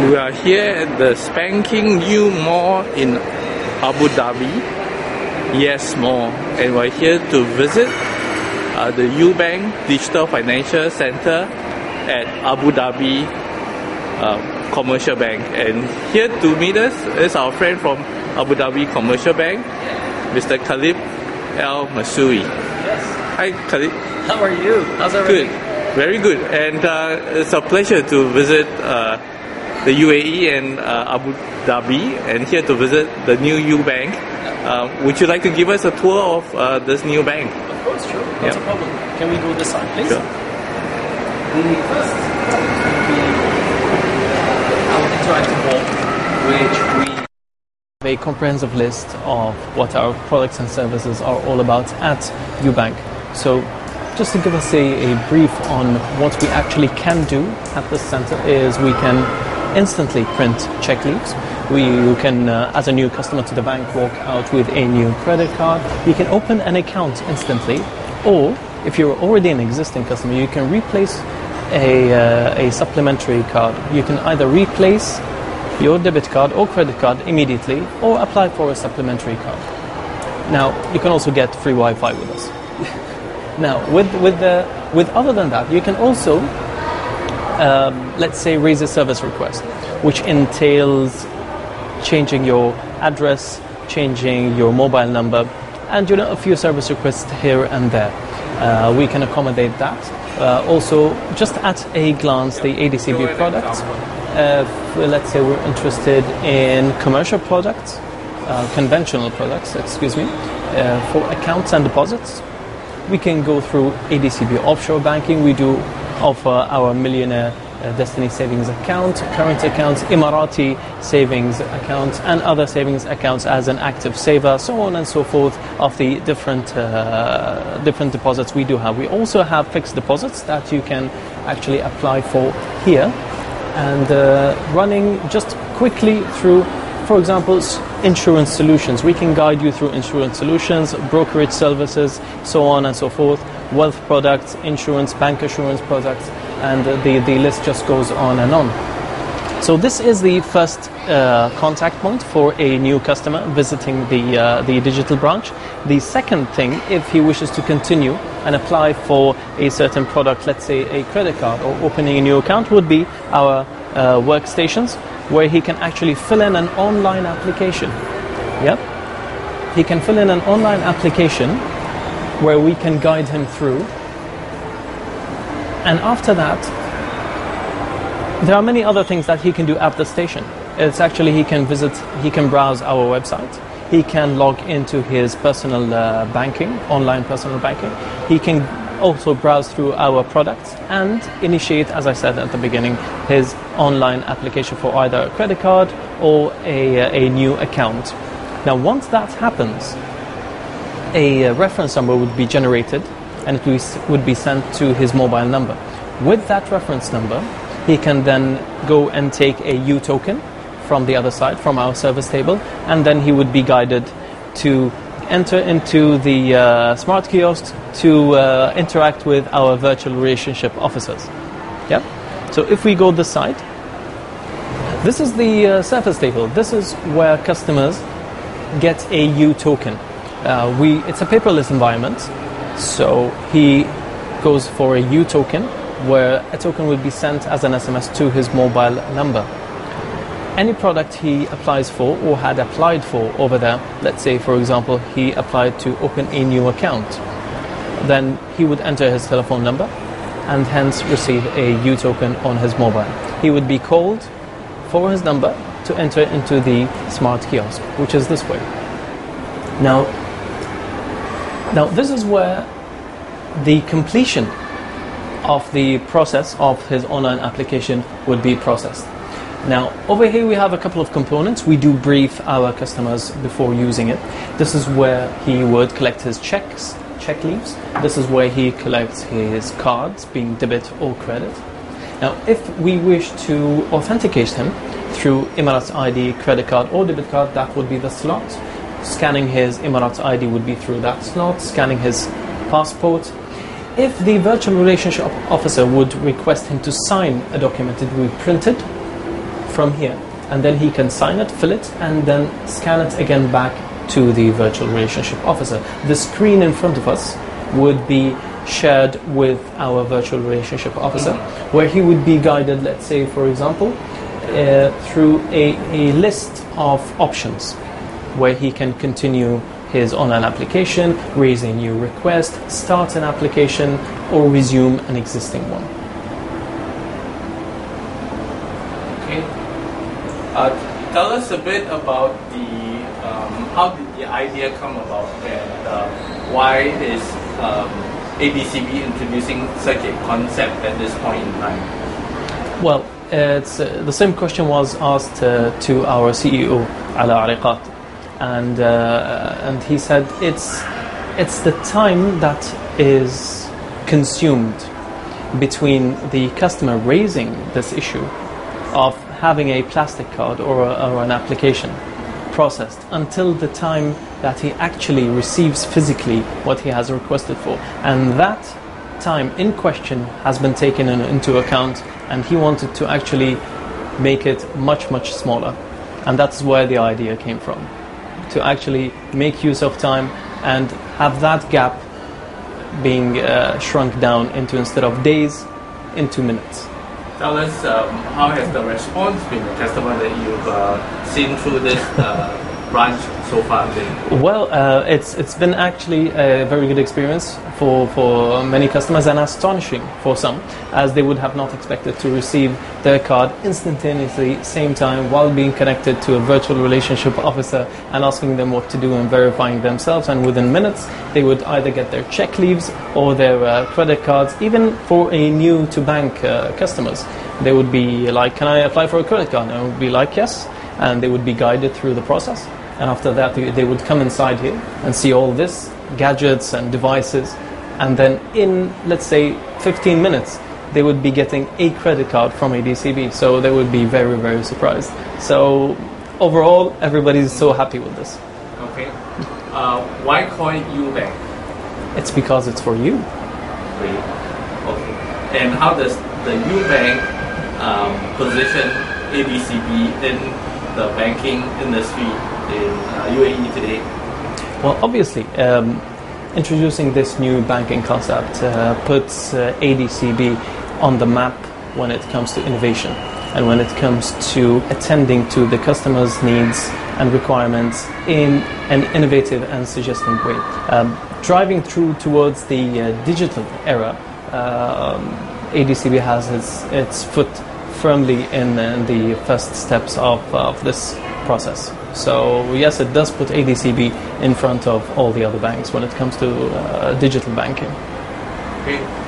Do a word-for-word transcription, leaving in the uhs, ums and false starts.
We are here at the spanking new mall in Abu Dhabi, Yes Mall, and we're here to visit uh, the UBank Digital Financial Center at Abu Dhabi uh, Commercial Bank. And here to meet us is our friend from Abu Dhabi Commercial Bank, Mister Khalid Al Masoui. Yes. Hi Khalid. How are you? How's everything? Good, very good, and uh, it's a pleasure to visit uh, the U A E and uh, Abu Dhabi, and here to visit the new UBank. Uh, would you like to give us a tour of uh, this new bank? Of course, sure. Not Yeah. a problem. Can we go this side, please? Sure. The first will be our interactive wall, which we have a comprehensive list of what our products and services are all about at UBank. So, just to give us a, a brief on what we actually can do at this center is we can instantly print check leaves. We you can, uh, as a new customer to the bank, walk out with a new credit card. You can open an account instantly, or if you're already an existing customer, you can replace a, uh, a supplementary card. You can either replace your debit card or credit card immediately, or apply for a supplementary card. Now, you can also get free Wi-Fi with us. Now, with with the with other than that, you can also, um, let's say, raise a service request, which entails changing your address, changing your mobile number, and you know a few service requests here and there. Uh, we can accommodate that. Uh, also, just at a glance, the A D C B products. Uh, if, let's say we're interested in commercial products, uh, conventional products, excuse me, uh, for accounts and deposits. We can go through A D C B offshore banking. We do offer our Millionaire uh, Destiny Savings account, current accounts, Emirati savings accounts, and other savings accounts as an active saver, so on and so forth, of the different uh, different deposits we do have. We also have fixed deposits that you can actually apply for here, and uh, running just quickly through, for example, insurance solutions. We can guide you through insurance solutions, brokerage services, so on and so forth, wealth products, insurance, bank assurance products, and the, the list just goes on and on. So this is the first uh, contact point for a new customer visiting the, uh, the digital branch. The second thing, if he wishes to continue and apply for a certain product, let's say a credit card or opening a new account, would be our uh, workstations, where he can actually fill in an online application. Yep. He can fill in an online application where we can guide him through. And after that, there are many other things that he can do at the station. It's actually, he can visit, he can browse our website. He can log into his personal uh, banking, online personal banking. He can also browse through our products and initiate, as I said at the beginning, his online application for either a credit card or a, a new account. Now, once that happens, a reference number would be generated and it would be sent to his mobile number. With that reference number, he can then go and take a U token from the other side, from our service table, and then he would be guided to enter into the uh, smart kiosk to uh, interact with our virtual relationship officers. Yeah. So if we go this side, this is the uh, service table. This is where customers get a U token. Uh, we it's a paperless environment, so he goes for a U token, where a token will be sent as an S M S to his mobile number. Any product he applies for or had applied for over there, let's say, for example, he applied to open a new account, then he would enter his telephone number and hence receive a U token on his mobile. He would be called for his number to enter into the smart kiosk, which is this way. Now, now this is where the completion of the process of his online application would be processed. Now, over here we have a couple of components. We do brief our customers before using it. This is where he would collect his checks, check leaves. This is where he collects his cards, being debit or credit. Now, if we wish to authenticate him through Emirates I D, credit card or debit card, that would be the slot. Scanning his Emirates I D would be through that slot, scanning his passport. If the virtual relationship officer would request him to sign a document, it would be printed from here, and then he can sign it, fill it, and then scan it again back to the virtual relationship officer. The screen in front of us would be shared with our virtual relationship officer, where he would be guided, let's say, for example, uh, through a, a list of options where he can continue his online application, raise a new request, start an application, or resume an existing one. Okay. Uh, tell us a bit about the um, how did the idea come about, and uh, why is um, A D C B introducing such a concept at this point in time? Well, it's, uh, the same question was asked uh, to our C E O, Ala Ariqat, and uh, and he said it's it's the time that is consumed between the customer raising this issue of having a plastic card or, a, or an application processed until the time that he actually receives physically what he has requested for. And that time in question has been taken in, into account, and he wanted to actually make it much, much smaller. And that's where the idea came from, to actually make use of time and have that gap being uh, shrunk down into, instead of days, into minutes. Tell us, um, how has the response been, the customer that you've uh, seen through this uh, branch so far? Well, uh, it's it's been actually a very good experience for, for many customers, and astonishing for some, as they would have not expected to receive their card instantaneously, same time, while being connected to a virtual relationship officer and asking them what to do and verifying themselves, and within minutes they would either get their check leaves or their uh, credit cards. Even for a new to bank uh, customers, they would be like, can I apply for a credit card? And I would be like, yes, and they would be guided through the process. And after that, they, they would come inside here and see all this, gadgets and devices, and then in, let's say, fifteen minutes, they would be getting a credit card from A D C B. So they would be very, very surprised. So overall, everybody's so happy with this. Okay. Uh, why call it UBank? It's because it's for you. Great. Okay. And how does the UBank um, position A D C B in the banking industry in uh, U A E today? Well, obviously, um, introducing this new banking concept uh, puts uh, A D C B on the map when it comes to innovation and when it comes to attending to the customer's needs and requirements in an innovative and suggestive way. Um, driving through towards the uh, digital era, uh, um, A D C B has its, its foot firmly in, in the first steps of, of this process. So yes, it does put A D C B in front of all the other banks when it comes to uh, digital banking. Okay.